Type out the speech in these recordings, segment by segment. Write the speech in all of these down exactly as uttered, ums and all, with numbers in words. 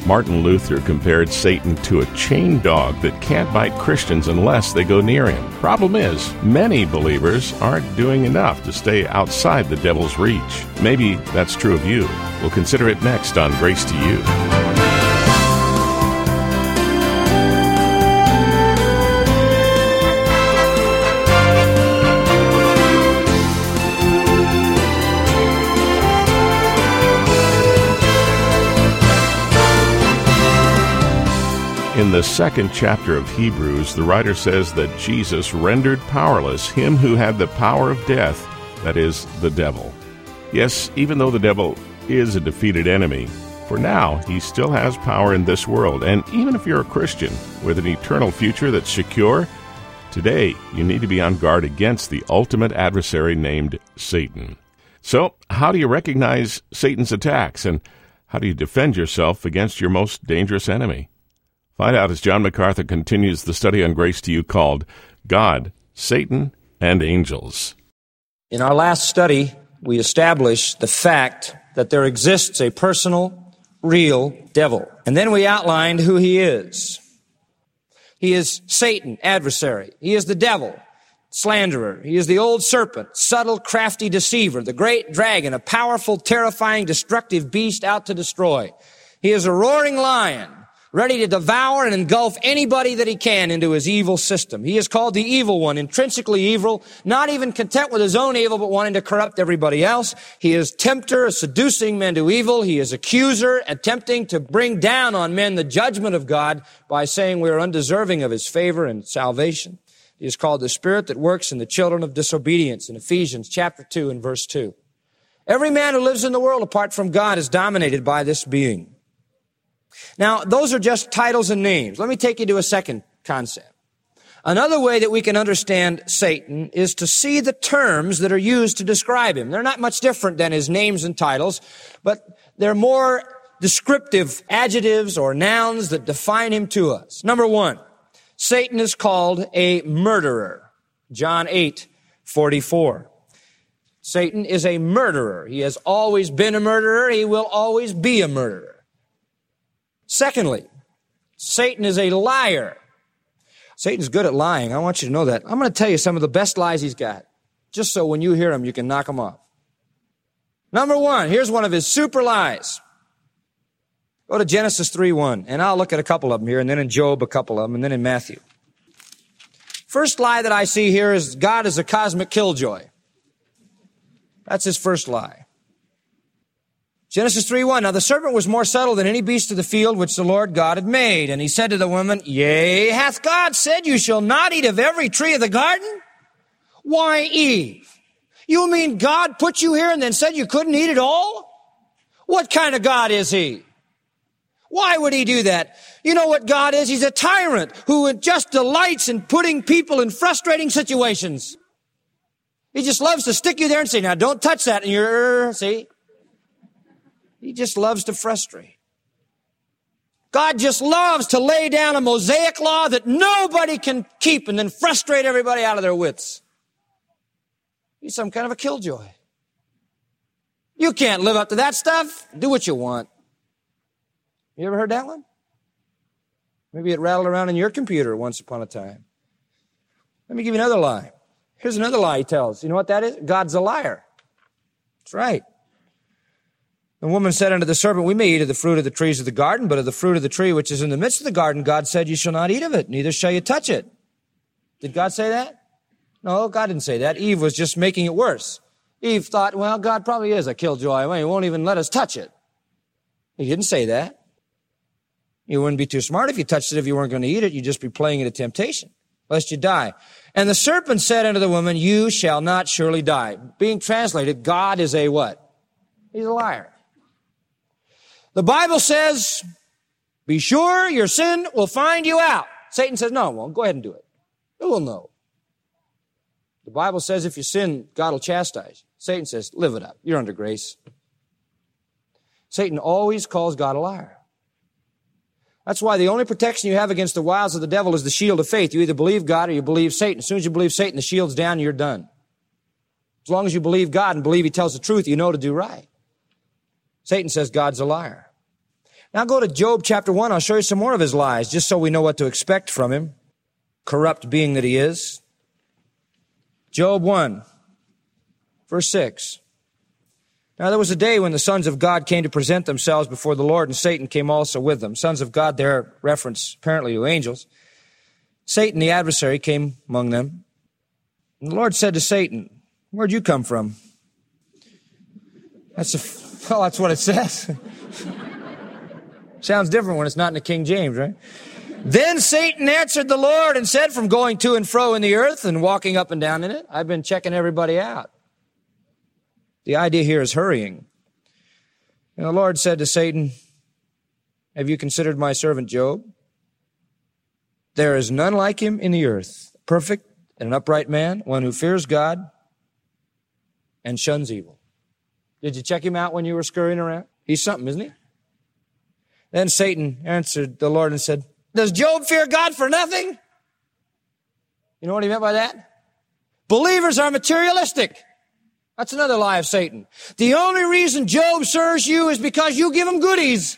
Martin Luther compared Satan to a chained dog that can't bite Christians unless they go near him. Problem is, many believers aren't doing enough to stay outside the devil's reach. Maybe that's true of you. We'll consider it next on Grace to You. In the second chapter of Hebrews, the writer says that Jesus rendered powerless him who had the power of death, that is, the devil. Yes, even though the devil is a defeated enemy, for now he still has power in this world. And even if you're a Christian with an eternal future that's secure, today you need to be on guard against the ultimate adversary named Satan. So, how do you recognize Satan's attacks, and how do you defend yourself against your most dangerous enemy? Find out as John MacArthur continues the study on Grace to You called God, Satan, and Angels. In our last study, we established the fact that there exists a personal, real devil. And then we outlined who he is. He is Satan, adversary. He is the devil, slanderer. He is the old serpent, subtle, crafty deceiver, the great dragon, a powerful, terrifying, destructive beast out to destroy. He is a roaring lion, ready to devour and engulf anybody that he can into his evil system. He is called the evil one, intrinsically evil, not even content with his own evil, but wanting to corrupt everybody else. He is tempter, seducing men to evil. He is accuser, attempting to bring down on men the judgment of God by saying we are undeserving of his favor and salvation. He is called the spirit that works in the children of disobedience in Ephesians chapter two and verse two. Every man who lives in the world apart from God is dominated by this being. Now, those are just titles and names. Let me take you to a second concept. Another way that we can understand Satan is to see the terms that are used to describe him. They're not much different than his names and titles, but they're more descriptive adjectives or nouns that define him to us. Number one, Satan is called a murderer. John eight forty-four. Satan is a murderer. He has always been a murderer. He will always be a murderer. Secondly, Satan is a liar. Satan's good at lying. I want you to know that. I'm going to tell you some of the best lies he's got, just so when you hear them, you can knock them off. Number one, here's one of his super lies. Go to Genesis three one, and I'll look at a couple of them here, and then in Job a couple of them, and then in Matthew. First lie that I see here is God is a cosmic killjoy. That's his first lie. Genesis three one, now the serpent was more subtle than any beast of the field which the Lord God had made. And he said to the woman, Yea, hath God said, You shall not eat of every tree of the garden? Why, Eve, you mean God put you here and then said you couldn't eat it all? What kind of God is he? Why would he do that? You know what God is? He's a tyrant who just delights in putting people in frustrating situations. He just loves to stick you there and say, Now don't touch that. And you're, see? He just loves to frustrate. God just loves to lay down a Mosaic law that nobody can keep and then frustrate everybody out of their wits. He's some kind of a killjoy. You can't live up to that stuff. Do what you want. You ever heard that one? Maybe it rattled around in your computer once upon a time. Let me give you another lie. Here's another lie he tells. You know what that is? God's a liar. That's right. The woman said unto the serpent, We may eat of the fruit of the trees of the garden, but of the fruit of the tree which is in the midst of the garden, God said, You shall not eat of it, neither shall you touch it. Did God say that? No, God didn't say that. Eve was just making it worse. Eve thought, well, God probably is a killjoy. Well, he won't even let us touch it. He didn't say that. You wouldn't be too smart if you touched it if you weren't going to eat it. You'd just be playing into temptation, lest you die. And the serpent said unto the woman, You shall not surely die. Being translated, God is a what? He's a liar. The Bible says, be sure your sin will find you out. Satan says, no, it won't. Go ahead and do it. It will know. The Bible says if you sin, God will chastise you. Satan says, live it up. You're under grace. Satan always calls God a liar. That's why the only protection you have against the wiles of the devil is the shield of faith. You either believe God or you believe Satan. As soon as you believe Satan, the shield's down, you're done. As long as you believe God and believe he tells the truth, you know to do right. Satan says God's a liar. Now go to Job chapter one. I'll show you some more of his lies, just so we know what to expect from him, corrupt being that he is. Job one, verse six. Now there was a day when the sons of God came to present themselves before the Lord, and Satan came also with them. Sons of God there, reference apparently to angels. Satan, the adversary, came among them. And the Lord said to Satan, "Where'd you come from?" That's a, well, that's what it says. Sounds different when it's not in the King James, right? Then Satan answered the Lord and said, "From going to and fro in the earth and walking up and down in it, I've been checking everybody out." The idea here is hurrying. And the Lord said to Satan, "Have you considered my servant Job? There is none like him in the earth, perfect and an upright man, one who fears God and shuns evil." Did you check him out when you were scurrying around? He's something, isn't he? Then Satan answered the Lord and said, "Does Job fear God for nothing?" You know what he meant by that? Believers are materialistic. That's another lie of Satan. The only reason Job serves you is because you give him goodies.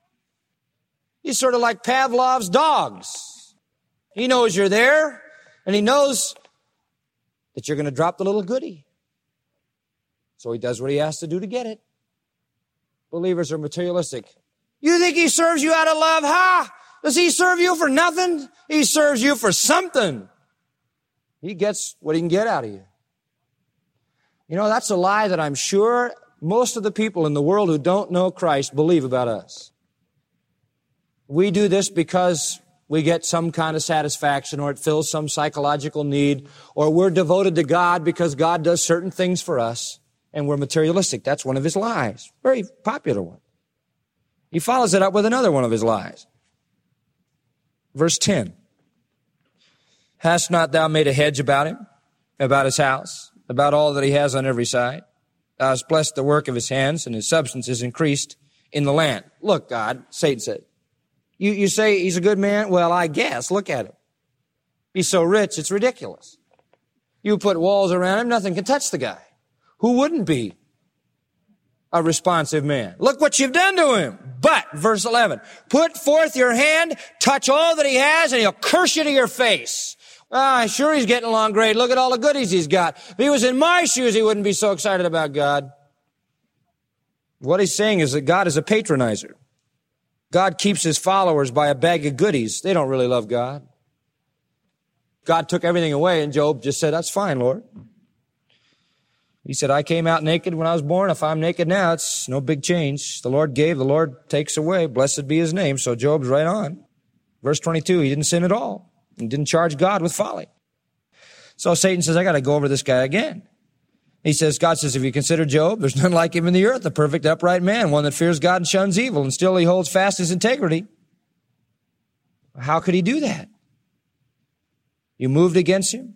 He's sort of like Pavlov's dogs. He knows you're there, and he knows that you're going to drop the little goodie. So he does what he has to do to get it. Believers are materialistic. You think he serves you out of love? Ha! Does he serve you for nothing? He serves you for something. He gets what he can get out of you. You know, that's a lie that I'm sure most of the people in the world who don't know Christ believe about us. We do this because we get some kind of satisfaction, or it fills some psychological need, or we're devoted to God because God does certain things for us, and we're materialistic. That's one of his lies. Very popular one. He follows it up with another one of his lies. Verse ten. "Hast not thou made a hedge about him, about his house, about all that he has on every side? Thou hast blessed the work of his hands, and his substance is increased in the land." Look, God, Satan said, you, you say he's a good man? Well, I guess. Look at him. He's so rich, it's ridiculous. You put walls around him, nothing can touch the guy. Who wouldn't be a responsive man? Look what you've done to him. But, verse eleven, "Put forth your hand, touch all that he has, and he'll curse you to your face." Ah, sure he's getting along great. Look at all the goodies he's got. If he was in my shoes, he wouldn't be so excited about God. What he's saying is that God is a patronizer. God keeps his followers by a bag of goodies. They don't really love God. God took everything away, and Job just said, "That's fine, Lord." He said, "I came out naked when I was born. If I'm naked now, it's no big change. The Lord gave, the Lord takes away. Blessed be his name." So Job's right on. Verse twenty-two, he didn't sin at all. He didn't charge God with folly. So Satan says, "I got to go over this guy again." He says, God says, "If you consider Job, there's none like him in the earth, a perfect upright man, one that fears God and shuns evil, and still he holds fast his integrity." How could he do that? You moved against him?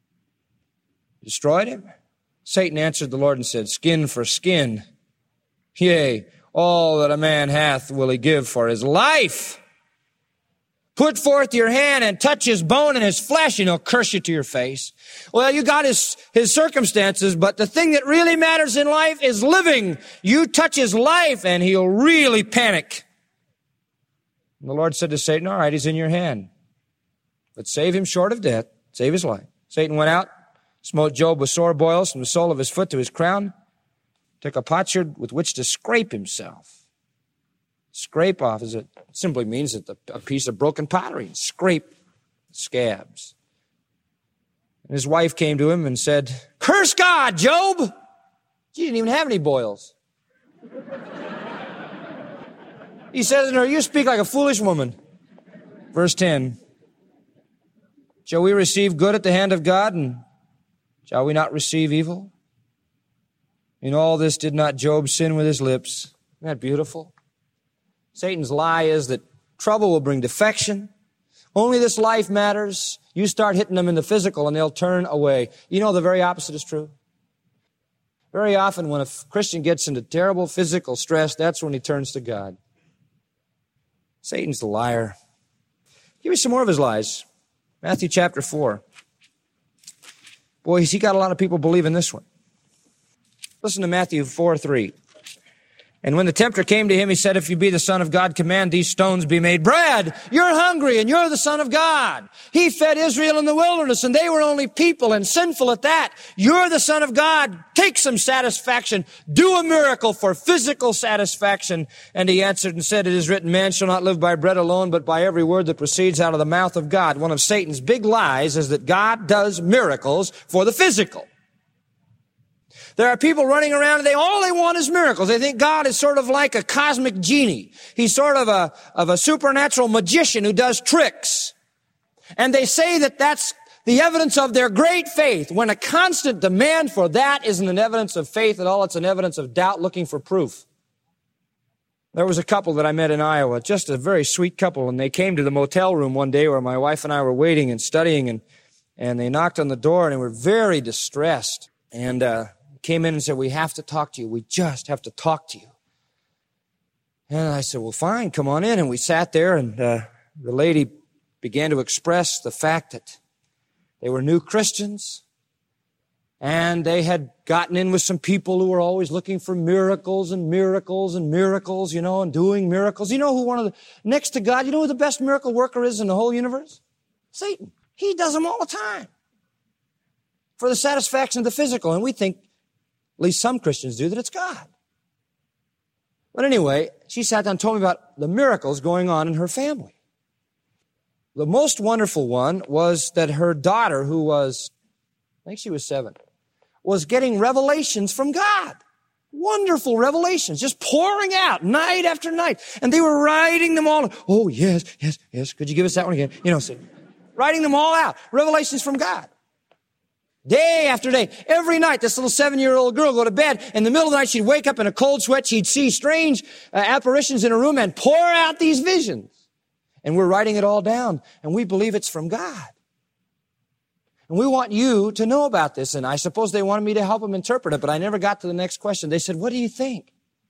Destroyed him? Satan answered the Lord and said, "Skin for skin. Yea, all that a man hath will he give for his life. Put forth your hand and touch his bone and his flesh, and he'll curse you to your face." Well, you got his, his circumstances, but the thing that really matters in life is living. You touch his life, and he'll really panic. And the Lord said to Satan, "All right, he's in your hand. But save him short of death. Save his life." Satan went out, smote Job with sore boils from the sole of his foot to his crown, took a potsherd with which to scrape himself. Scrape off is it simply means that the, a piece of broken pottery. Scrape scabs. And his wife came to him and said, "Curse God, Job." She didn't even have any boils. He says to her, "You speak like a foolish woman." Verse ten. "Shall we receive good at the hand of God, and shall we not receive evil? In all this did not Job sin with his lips." Isn't that beautiful? Satan's lie is that trouble will bring defection. Only this life matters. You start hitting them in the physical and they'll turn away. You know the very opposite is true. Very often when a Christian gets into terrible physical stress, that's when he turns to God. Satan's the liar. Give me some more of his lies. Matthew chapter four. Boy, he got a lot of people believing this one. Listen to Matthew four three. And when the tempter came to him, he said, if you be the Son of God, command these stones be made bread. You're hungry and you're the Son of God. He fed Israel in the wilderness and they were only people and sinful at that. You're the Son of God. Take some satisfaction. Do a miracle for physical satisfaction. And he answered and said, it is written, man shall not live by bread alone, but by every word that proceeds out of the mouth of God. One of Satan's big lies is that God does miracles for the physical. There are people running around and they, all they want is miracles. They think God is sort of like a cosmic genie. He's sort of a, of a supernatural magician who does tricks. And they say that that's the evidence of their great faith, when a constant demand for that isn't an evidence of faith at all. It's an evidence of doubt looking for proof. There was a couple that I met in Iowa, just a very sweet couple, and they came to the motel room one day where my wife and I were waiting and studying, and, and they knocked on the door and they were very distressed. And, uh, came in and said, we have to talk to you. We just have to talk to you. And I said, well, fine, come on in. And we sat there, and uh, the lady began to express the fact that they were new Christians, and they had gotten in with some people who were always looking for miracles and miracles and miracles, you know, and doing miracles. You know who one of the, next to God, you know who the best miracle worker is in the whole universe? Satan. He does them all the time for the satisfaction of the physical. And we think, at least some Christians do, that it's God. But anyway, she sat down and told me about the miracles going on in her family. The most wonderful one was that her daughter, who was, I think she was seven, was getting revelations from God. Wonderful revelations, just pouring out night after night. And they were writing them all. Oh, yes, yes, yes. Could you give us that one again? You know, so, writing them all out. Revelations from God. Day after day, every night, this little seven-year-old girl would go to bed. In the middle of the night, she'd wake up in a cold sweat. She'd see strange uh, apparitions in her room and pour out these visions. And we're writing it all down, and we believe it's from God. And we want you to know about this. And I suppose they wanted me to help them interpret it, but I never got to the next question. They said, what do you think?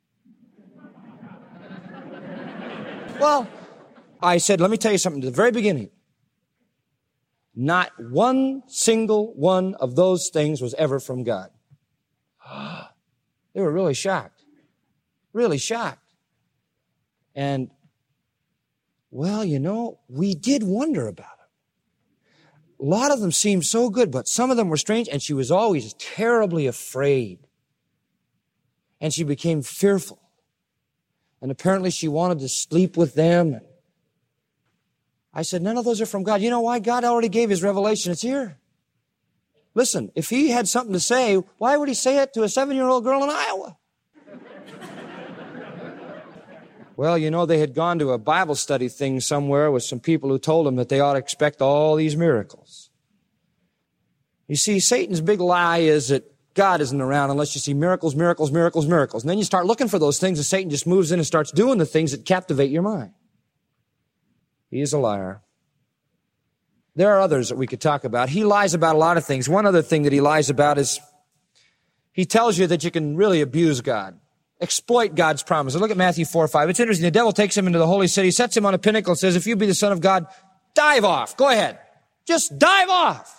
Well, I said, let me tell you something at the very beginning. Not one single one of those things was ever from God. They were really shocked. Really shocked. And, well, you know, we did wonder about it. A lot of them seemed so good, but some of them were strange, and she was always terribly afraid. And she became fearful. And apparently she wanted to sleep with them. I said, none of those are from God. You know why? God already gave His revelation. It's here. Listen, if He had something to say, why would He say it to a seven-year-old girl in Iowa? Well, you know, they had gone to a Bible study thing somewhere with some people who told them that they ought to expect all these miracles. You see, Satan's big lie is that God isn't around unless you see miracles, miracles, miracles, miracles. And then you start looking for those things, and Satan just moves in and starts doing the things that captivate your mind. He is a liar. There are others that we could talk about. He lies about a lot of things. One other thing that he lies about is he tells you that you can really abuse God, exploit God's promise. Look at Matthew four five. It's interesting. The devil takes him into the holy city, sets him on a pinnacle, and says, if you be the Son of God, dive off. Go ahead. Just dive off.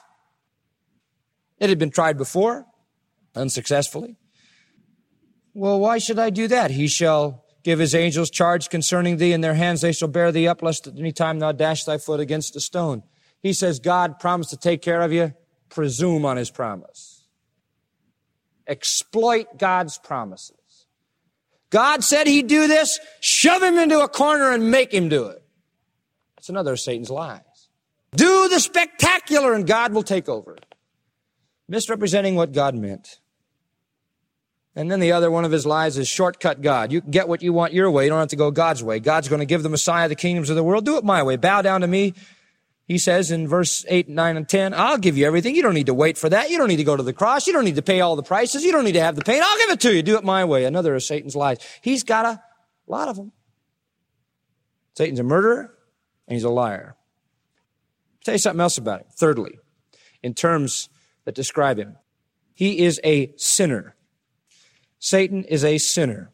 It had been tried before, unsuccessfully. Well, why should I do that? He shall give His angels charge concerning thee. In their hands they shall bear thee up, lest at any time thou dash thy foot against a stone. He says, God promised to take care of you. Presume on His promise. Exploit God's promises. God said He'd do this. Shove Him into a corner and make Him do it. That's another of Satan's lies. Do the spectacular and God will take over. Misrepresenting what God meant. And then the other one of his lies is shortcut God. You can get what you want your way. You don't have to go God's way. God's going to give the Messiah the kingdoms of the world. Do it my way. Bow down to me. He says in verse eight, nine, and ten, I'll give you everything. You don't need to wait for that. You don't need to go to the cross. You don't need to pay all the prices. You don't need to have the pain. I'll give it to you. Do it my way. Another of Satan's lies. He's got a lot of them. Satan's a murderer and he's a liar. I'll tell you something else about him. Thirdly, in terms that describe him, he is a sinner. Satan is a sinner.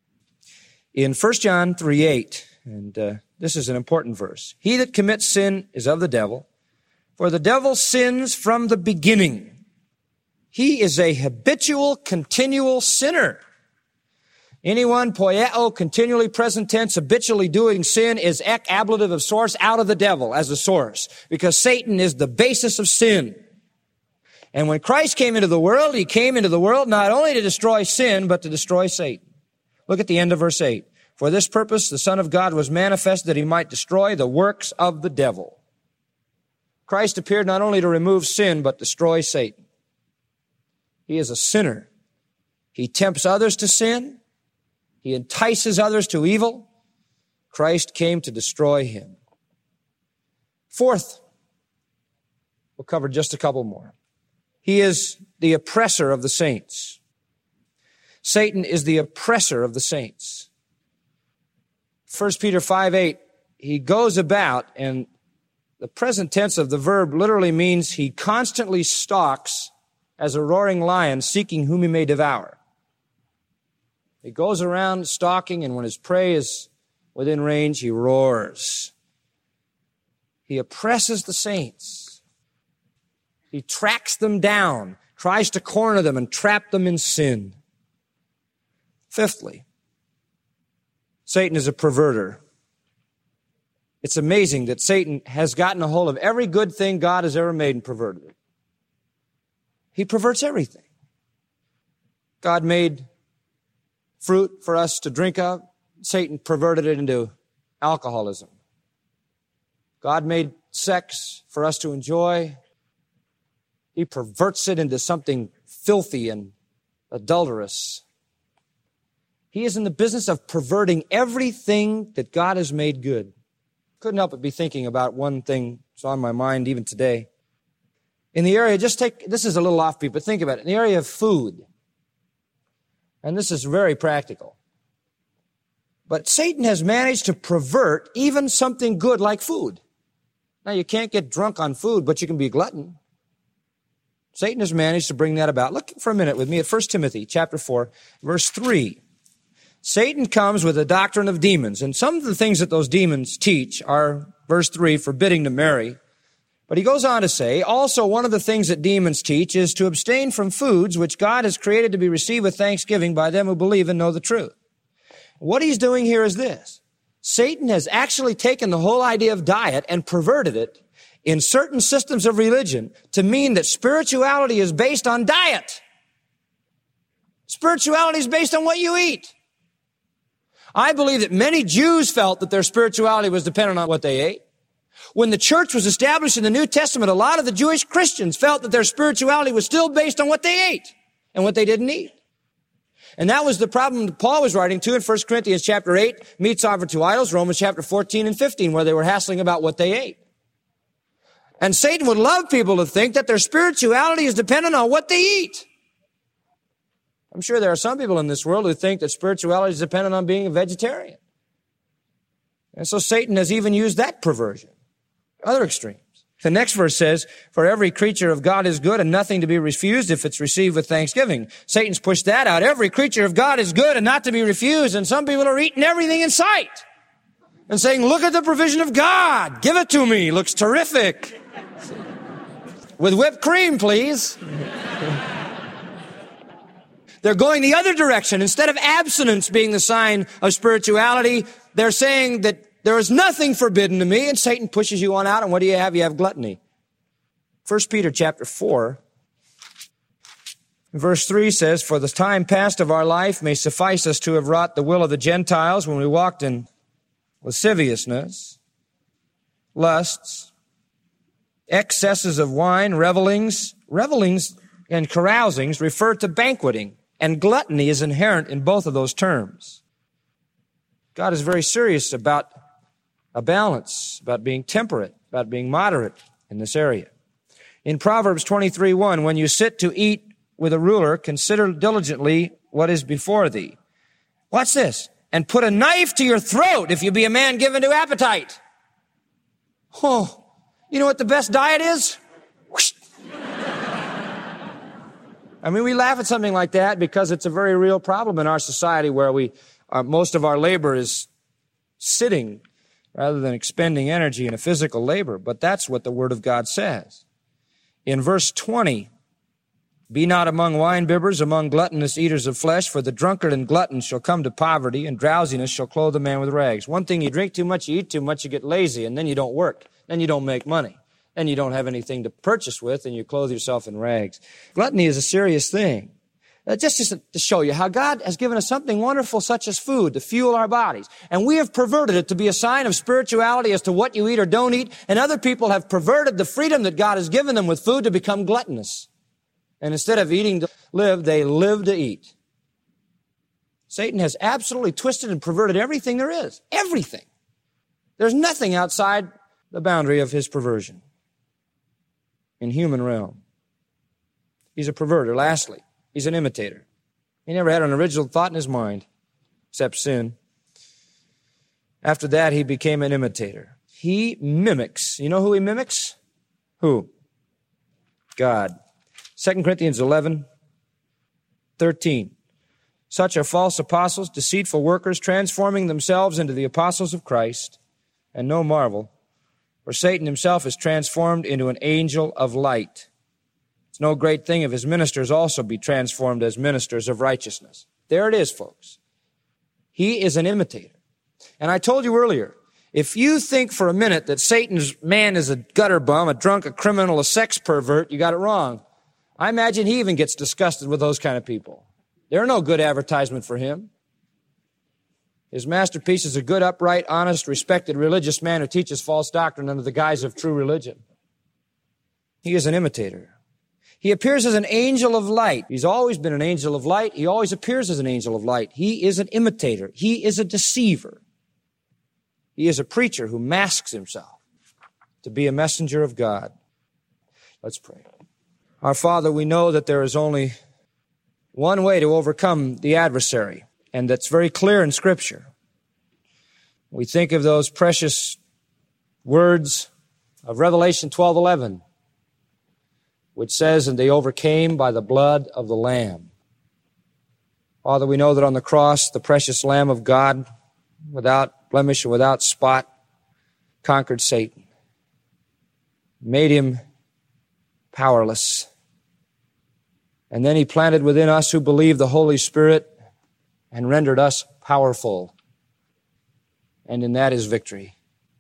In First John three eight, and uh, this is an important verse, he that commits sin is of the devil, for the devil sins from the beginning. He is a habitual, continual sinner. Anyone, poieo, continually present tense, habitually doing sin, is ek ablative of source, out of the devil as a source, because Satan is the basis of sin. And when Christ came into the world, he came into the world not only to destroy sin, but to destroy Satan. Look at the end of verse eight. For this purpose, the Son of God was manifest that he might destroy the works of the devil. Christ appeared not only to remove sin, but destroy Satan. He is a sinner. He tempts others to sin. He entices others to evil. Christ came to destroy him. Fourth, we'll cover just a couple more. He is the oppressor of the saints. Satan is the oppressor of the saints. First Peter five eight, he goes about, and the present tense of the verb literally means he constantly stalks as a roaring lion, seeking whom he may devour. He goes around stalking, and when his prey is within range, he roars. He oppresses the saints. He tracks them down, tries to corner them and trap them in sin. Fifthly, Satan is a perverter. It's amazing that Satan has gotten a hold of every good thing God has ever made and perverted it. He perverts everything. God made fruit for us to drink of. Satan perverted it into alcoholism. God made sex for us to enjoy. He perverts it into something filthy and adulterous. He is in the business of perverting everything that God has made good. Couldn't help but be thinking about one thing that's on my mind even today. In the area, just take, this is a little offbeat, but think about it. In the area of food, and this is very practical, but Satan has managed to pervert even something good like food. Now, you can't get drunk on food, but you can be a glutton. Satan has managed to bring that about. Look for a minute with me at First Timothy chapter four, verse three. Satan comes with a doctrine of demons, and some of the things that those demons teach are, verse three, forbidding to marry. But he goes on to say, also one of the things that demons teach is to abstain from foods which God has created to be received with thanksgiving by them who believe and know the truth. What he's doing here is this. Satan has actually taken the whole idea of diet and perverted it in certain systems of religion to mean that spirituality is based on diet. Spirituality is based on what you eat. I believe that many Jews felt that their spirituality was dependent on what they ate. When the church was established in the New Testament, a lot of the Jewish Christians felt that their spirituality was still based on what they ate and what they didn't eat. And that was the problem that Paul was writing to in First Corinthians chapter eight, meats offered to idols, Romans chapter fourteen and fifteen, where they were hassling about what they ate. And Satan would love people to think that their spirituality is dependent on what they eat. I'm sure there are some people in this world who think that spirituality is dependent on being a vegetarian. And so Satan has even used that perversion. Other extremes. The next verse says, for every creature of God is good and nothing to be refused if it's received with thanksgiving. Satan's pushed that out. Every creature of God is good and not to be refused. And some people are eating everything in sight and saying, look at the provision of God. Give it to me. Looks terrific. With whipped cream, please. They're going the other direction. Instead of abstinence being the sign of spirituality, they're saying that there is nothing forbidden to me, and Satan pushes you on out, and what do you have? You have gluttony. First Peter chapter four, verse three says, for the time past of our life may suffice us to have wrought the will of the Gentiles when we walked in lasciviousness, lusts, excesses of wine, revelings. Revelings and carousings refer to banqueting, and gluttony is inherent in both of those terms. God is very serious about a balance, about being temperate, about being moderate in this area. In Proverbs twenty-three one, when you sit to eat with a ruler, consider diligently what is before thee. Watch this. And put a knife to your throat if you be a man given to appetite. Oh, you know what the best diet is? Whoosh. I mean, we laugh at something like that because it's a very real problem in our society where we, uh, most of our labor is sitting rather than expending energy in a physical labor. But that's what the Word of God says. In verse twenty, Be not among wine-bibbers, among gluttonous eaters of flesh, for the drunkard and glutton shall come to poverty, and drowsiness shall clothe a man with rags. One thing, you drink too much, you eat too much, you get lazy, and then you don't work. Then you don't make money. Then you don't have anything to purchase with, and you clothe yourself in rags. Gluttony is a serious thing. Uh, just, just to show you how God has given us something wonderful such as food to fuel our bodies. And we have perverted it to be a sign of spirituality as to what you eat or don't eat. And other people have perverted the freedom that God has given them with food to become gluttonous. And instead of eating to live, they live to eat. Satan has absolutely twisted and perverted everything there is. Everything. There's nothing outside the boundary of his perversion in human realm. He's a perverter. Lastly, he's an imitator. He never had an original thought in his mind, except sin. After that, he became an imitator. He mimics. You know who he mimics? Who? God. Second Corinthians eleven, thirteen. Such are false apostles, deceitful workers, transforming themselves into the apostles of Christ. And no marvel, for Satan himself is transformed into an angel of light. It's no great thing if his ministers also be transformed as ministers of righteousness. There it is, folks. He is an imitator. And I told you earlier, if you think for a minute that Satan's man is a gutter bum, a drunk, a criminal, a sex pervert, you got it wrong. I imagine he even gets disgusted with those kind of people. They're no good advertisement for him. His masterpiece is a good, upright, honest, respected religious man who teaches false doctrine under the guise of true religion. He is an imitator. He appears as an angel of light. He's always been an angel of light. He always appears as an angel of light. He is an imitator. He is a deceiver. He is a preacher who masks himself to be a messenger of God. Let's pray. Our Father, we know that there is only one way to overcome the adversary, and that's very clear in Scripture. We think of those precious words of Revelation twelve eleven, which says, and they overcame by the blood of the Lamb. Father, we know that on the cross, the precious Lamb of God, without blemish and without spot, conquered Satan, made him powerless. And then he planted within us who believe the Holy Spirit and rendered us powerful. And in that is victory.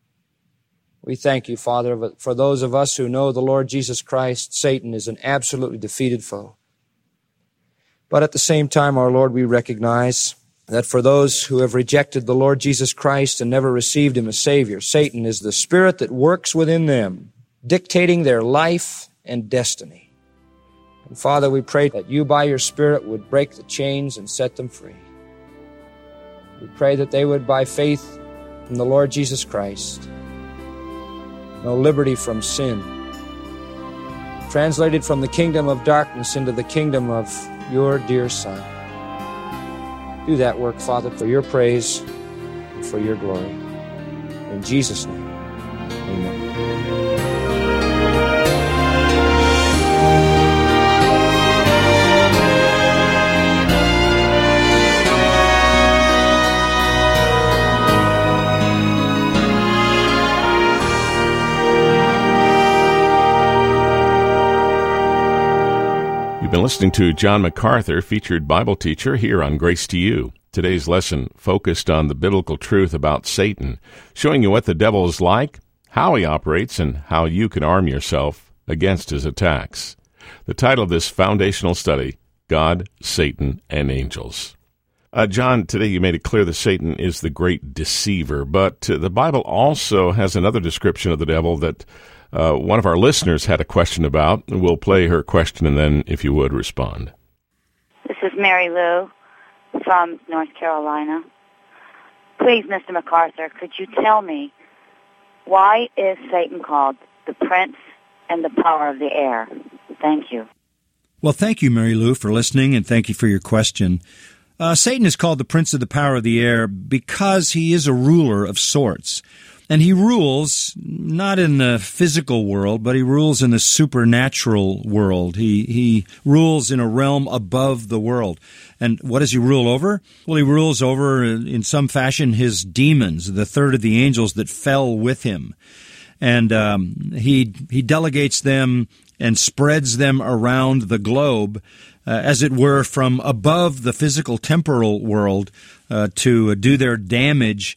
We thank you, Father, for those of us who know the Lord Jesus Christ. Satan is an absolutely defeated foe. But at the same time, our Lord, we recognize that for those who have rejected the Lord Jesus Christ and never received him as Savior, Satan is the spirit that works within them, dictating their life and destiny. And Father, we pray that you by your Spirit would break the chains and set them free. We pray that they would, by faith in the Lord Jesus Christ, know liberty from sin, translated from the kingdom of darkness into the kingdom of your dear Son. Do that work, Father, for your praise and for your glory. In Jesus' name, amen. You've been listening to John MacArthur, featured Bible teacher here on Grace to You. Today's lesson focused on the biblical truth about Satan, showing you what the devil is like, how he operates, and how you can arm yourself against his attacks. The title of this foundational study, God, Satan, and Angels. Uh, John, today you made it clear that Satan is the great deceiver, but uh, the Bible also has another description of the devil that Uh, one of our listeners had a question about. We'll play her question and then, if you would, respond. This is Mary Lou from North Carolina. Please, Mister MacArthur, could you tell me, why is Satan called the prince and the power of the air? Thank you. Well, thank you, Mary Lou, for listening, and thank you for your question. Uh, Satan is called the prince of the power of the air because he is a ruler of sorts. And he rules not in the physical world, but he rules in the supernatural world. He he rules in a realm above the world. And what does he rule over? Well, he rules over, in some fashion, his demons, the third of the angels that fell with him. And um, he he delegates them and spreads them around the globe, uh, as it were, from above the physical temporal world uh, to do their damage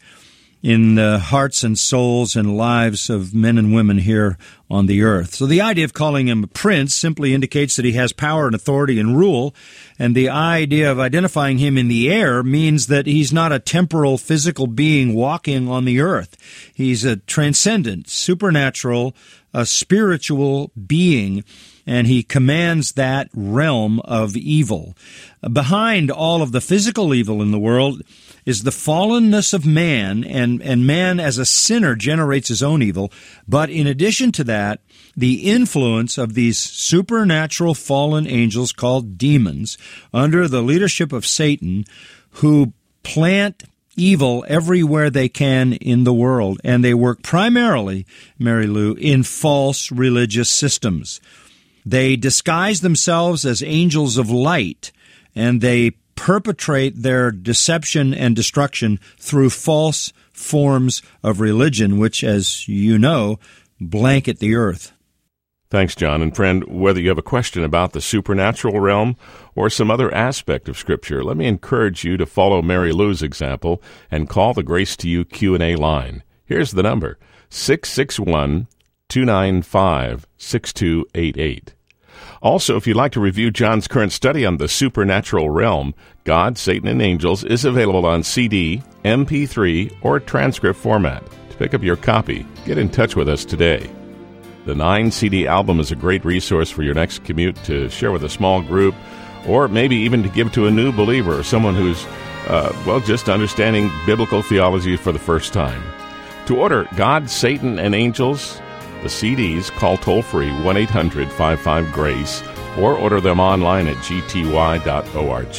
in the hearts and souls and lives of men and women here on the earth. So the idea of calling him a prince simply indicates that he has power and authority and rule, and the idea of identifying him in the air means that he's not a temporal physical being walking on the earth. He's a transcendent, supernatural, a spiritual being, and he commands that realm of evil. Behind all of the physical evil in the world is the fallenness of man, and, and man as a sinner generates his own evil. But in addition to that, the influence of these supernatural fallen angels called demons under the leadership of Satan, who plant evil everywhere they can in the world. And they work primarily, Mary Lou, in false religious systems. They disguise themselves as angels of light, and they perpetrate their deception and destruction through false forms of religion, which, as you know, blanket the earth. Thanks, John. And friend, whether you have a question about the supernatural realm or some other aspect of Scripture, let me encourage you to follow Mary Lou's example and call the Grace to You Q and A line. Here's the number, six six one, two nine five, six two eight eight. Also, if you'd like to review John's current study on the supernatural realm, God, Satan, and Angels, is available on C D, M P three, or transcript format. To pick up your copy, get in touch with us today. The nine C D album is a great resource for your next commute to share with a small group, or maybe even to give to a new believer or someone who's, uh, well, just understanding biblical theology for the first time. To order God, Satan, and Angels, the C Ds, call toll-free one eight hundred, five five, GRACE or order them online at g t y dot org.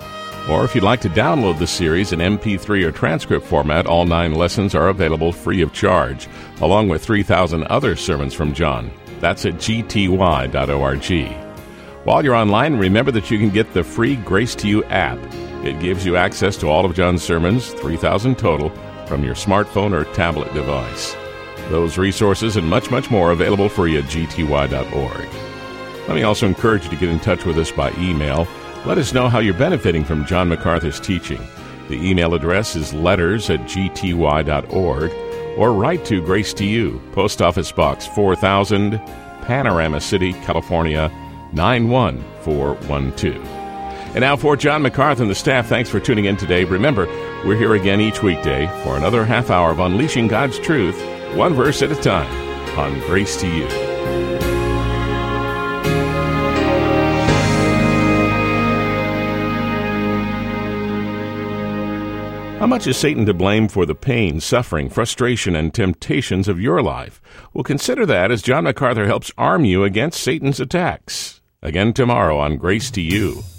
Or if you'd like to download the series in M P three or transcript format, all nine lessons are available free of charge, along with three thousand other sermons from John. That's at g t y dot org. While you're online, remember that you can get the free Grace to You app. It gives you access to all of John's sermons, three thousand total, from your smartphone or tablet device. Those resources and much, much more available free at g t y dot org. Let me also encourage you to get in touch with us by email. Let us know how you're benefiting from John MacArthur's teaching. The email address is letters at g t y dot org, or write to Grace to You, Post Office Box four thousand, Panorama City, California, nine one four one two. And now for John MacArthur and the staff, thanks for tuning in today. Remember, we're here again each weekday for another half hour of Unleashing God's Truth, one verse at a time, on Grace to You. How much is Satan to blame for the pain, suffering, frustration, and temptations of your life? Well, consider that as John MacArthur helps arm you against Satan's attacks. Again tomorrow on Grace to You.